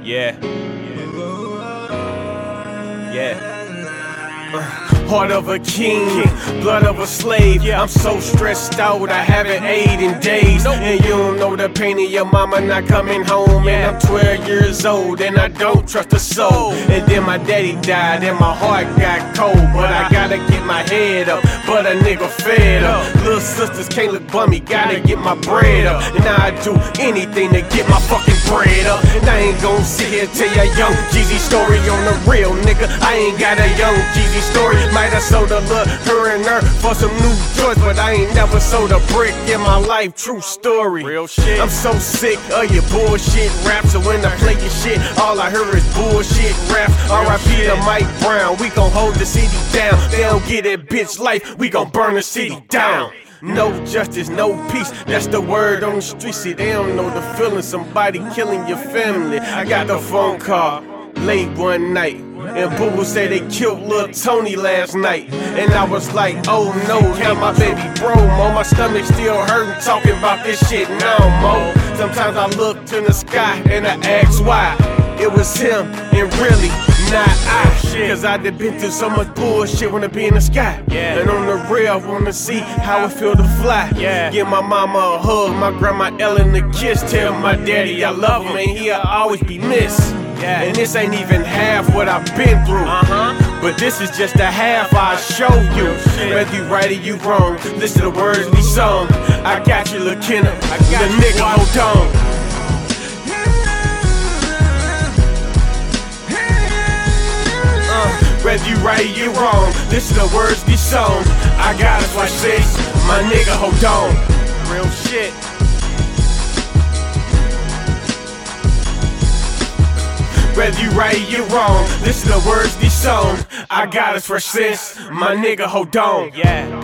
Yeah. Yeah. Heart of a king, blood of a slave. I'm so stressed out, I haven't ate in days. And you don't know the pain of your mama not coming home. And I'm 12 years old and I don't trust a soul. And then my daddy died and my heart got cold. But I gotta get my head up, but a nigga fed up. Little sisters can't look bummy, gotta get my bread up. And I do anything to get my fucking bread up. And I ain't gon' sit here and tell ya young Jeezy story on the real, nigga. I ain't got a young Jeezy story. Might have sold a look, her and her for some new joints, but I ain't never sold a brick in my life. True story. Real shit. I'm so sick of your bullshit raps, so when I play your shit, all I hear is bullshit raps. R.I.P. to Mike Brown, we gon' hold the city down. They don't get that bitch life, we gon' burn the city down. No justice, no peace, that's the word on the street. See, they don't know the feeling, somebody killing your family. I got the phone call late one night, and Boo say they killed Lil Tony last night. And I was like, oh no, now my baby bro, mo. My stomach still hurting talking about this shit now, mo. Sometimes I look in the sky and I ask why it was him and really not I. Cause I done been through so much bullshit when I be in the sky. And on the real, I wanna see how it feel to fly. Give my mama a hug, my grandma Ellen a kiss. Tell my daddy I love him and he'll always be missed. And this ain't even half what I've been through. But this is just a half I show you. Whether you right or you wrong, listen to the words we sung. I got you, Lil' Kenna, the nigga, hold on. Whether you right or you wrong, listen to the words we sung. I got us like this, my nigga, hold on. Real shit. Whether you right or you wrong, listen to the words we sung. I got us for sis, my nigga, hold on.